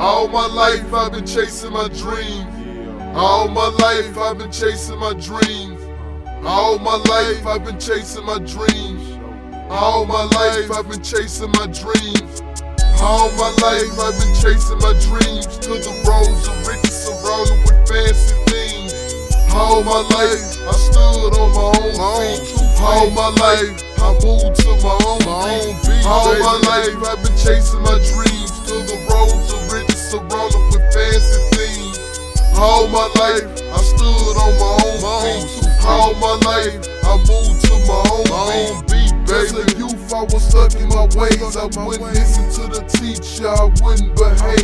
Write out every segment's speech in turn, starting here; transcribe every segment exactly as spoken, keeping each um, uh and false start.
All my life I've been chasing my dreams. All my life I've been chasing my dreams. All my life I've been chasing my dreams. All my life I've been chasing my dreams. All my life I've been chasing my dreams to the roads of riches surrounded with fancy things. All my life I stood on my own feet. All my life I moved to my own beat. All my life I've been chasing my dreams to the roads of riches surrounded with fancy things. All my life I stood on my own feet. All my life I moved to my own beat. As a youth I was stuck in my ways. I wouldn't listen to the teacher, I wouldn't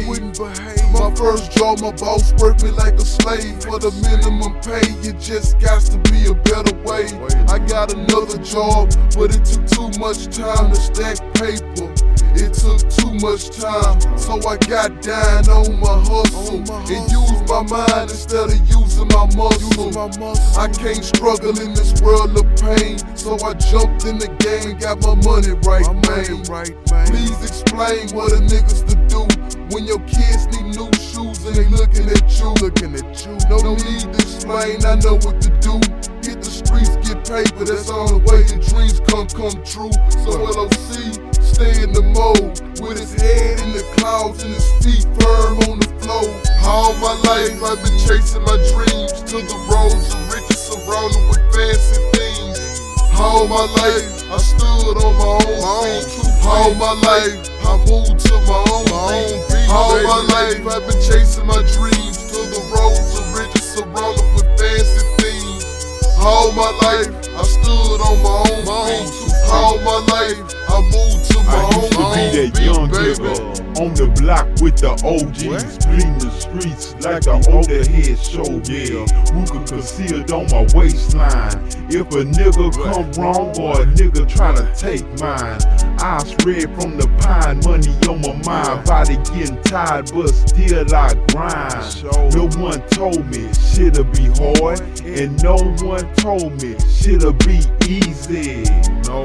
behave. My first job, my boss worked me like a slave. For the minimum pay, it just got to be a better way. I got another job, but it took too much time to stack paper. It took too much time, so I got down on my hustle and used my mind instead of using my muscle. I can't struggle in this world of pain, so I jumped in the game, got my money right, man. Please explain what a niggas to do when your kids need new shoes and they looking at you. Looking at you. No need to explain, I know what to do. Hit the streets, get paper, that's all the way your dreams come come true. So L O C, stay in the mode, with his head in the clouds and his feet firm on the floor. All my life I've been chasing my dreams to the roads of riches surrounded with fancy things. All my life I stood on my own feet. All my life I moved to my own beat. All my life I've been chasing my dreams to the roads of riches surrounded with fancy things. All my life I stood on my own feet. All my life I moved to my I used to own be that beat, young baby. nigga on the block with the O Gs, bleeding the streets like an older head showbill. Who could conceal on my waistline? If a nigga come wrong or a nigga try to take mine, I spread from the pine, money on my mind, body getting tired, but still I grind. No one told me shit'll be hard, and no one told me shit'll be easy. No,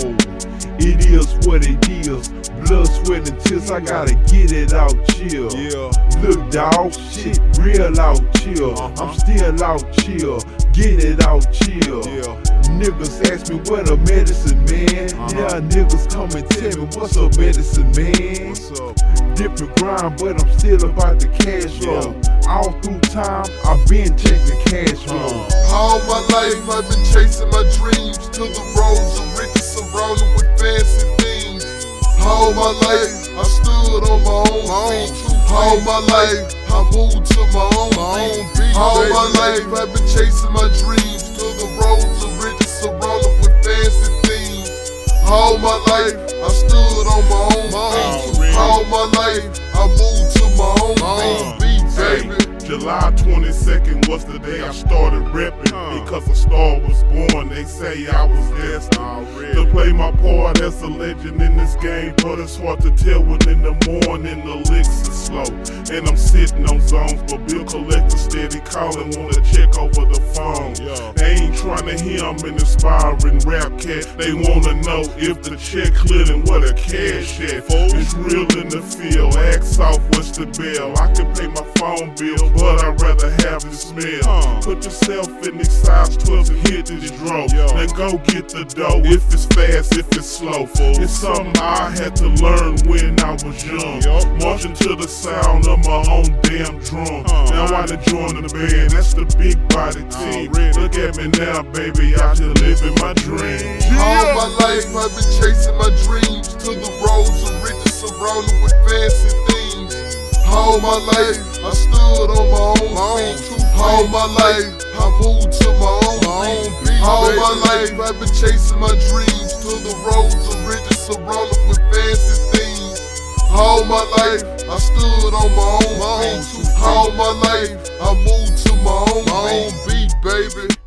it is what it is. Blood, sweat, and tears, I gotta get it out, chill. Yeah. Look, dawg, shit real out, chill. Uh-huh. I'm still out, chill. Get it out, chill. Yeah. Niggas ask me what a medicine, man. Uh-huh. Yeah, niggas come and tell me what's up, medicine, man. What's up? Different grind, but I'm still about the cash flow. Yeah. All through time, I've been chasing cash flow. Uh-huh. All my life I've been chasing my dreams to the roads of riches surrounded with fancy things. All my life I stood on my own feet. All my life I moved to my own beat. All my life I've been chasing my dreams to the roads of riches surrounded with fancy things. All my life I stood on my own feet. All my life I moved to my own beat, baby. July twenty-second was the day I started reppin'. Because a star was born, they say I was destined to play my part as a legend in this game. But it's hard to tell when in the morning the licks is slow and I'm sitting on zones, but bill collector steady calling, wanna check over the phone. They ain't trying to hear I'm an inspiring rap cat. They wanna know if the check cleared and where the cash at. It's real in the field, ask off what's the bill. I can pay my phone bill, but I'd rather have the smell. Uh, Put yourself in these size twelves and hit this draw. Then go get the dough, if it's fast, if it's slow. It's something I had to learn when I was young. Marching to the sound of my own damn drum. Uh, now I done joined the band, that's the big body team. Look at me now, baby, out here living my dream. All my life I've been chasing my dreams to the roads of riches surrounded with fancy things. All my life I stood on my own feet. All my life I moved to my own beat. All my life I've been chasing my dreams to the roads of riches surrounded with fancy things. All my life I stood on my own feet. All my life I moved to my own beat, baby.